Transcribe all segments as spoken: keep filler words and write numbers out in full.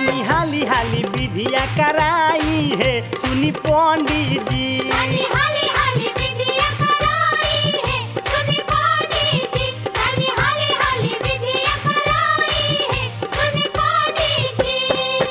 तनी हाली हाली विधिया कराई है सुनी पंडित जी। तनी हाली हाली विधिया कराई है सुनी पंडित जी। तनी हाली हाली विधिया कराई है सुनी पंडित जी।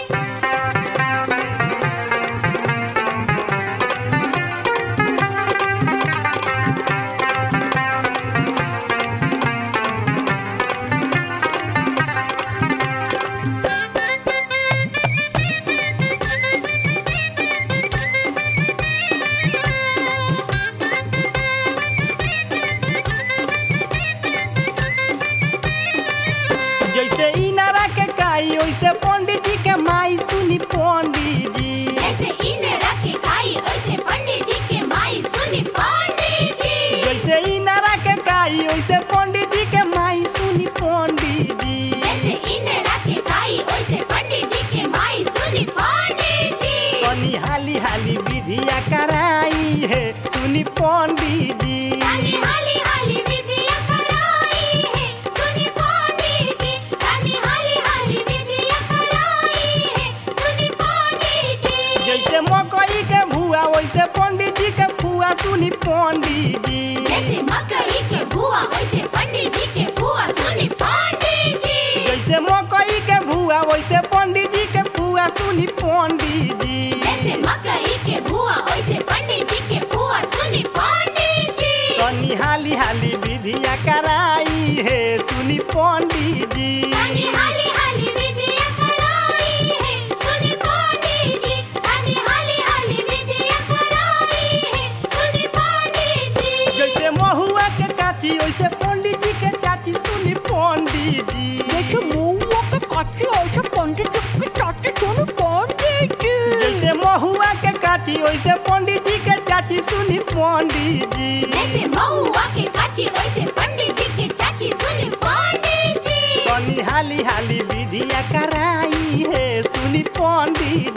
जैसे इनारा के काई वैसे पंडित जी के माई सुनी पंडित जी। जैसे इनारा के काई वैसे पंडित जी के माई सुनी पंडित जी। जैसे इनारा के काई वैसे पंडित जी के माई सुनी पंडित जी। जैसे इनारा के काई वैसे पंडित जी के माई सुनी पंडित जी। तनी हाली हाली विधिया कराई है सुनी पंडित जी। तनी हाली हाली विधिया कराई है सुनी पंडित जी। तनी हाली हाली विधिया कराई है सुनी पंडित जी। जैसे मकई के भुआ वैसे पंडित जी के फुआ सुनी पंडित जी। जैसे मकई के बुआ वैसे पंडित जी के बुआ सुनी पंडित जी। जैसे मकई के भुआ वैसे पंडित जी के फुआ सुनी पंडित जी। जैसे मकई के बुआ वैसे पंडित जी के बुआ सुनी पंडित जी। तनी हाली हाली विधिया कराई है सुनी पंडित जी। तनी हाली हाली विधिया कराई है सुनी पंडित जी। तनी हाली हाली विधिया कराई है सुनी पंडित जी। जैसे महुआ के काची वैसे पंडित जी के चाची सुनी पंडित जी। जैसे महुआ के काची वैसे पंडित जी के चाची सुनी पंडित जी। जैसे महुआ के काची वैसे पंडित जी के चाची सुनी पंडित जी। जैसे महुआ के काची वैसे पंडित जी के चाची सुनी पंडित जी। तनी हाली हाली विधिया कराई है सुनी पंडित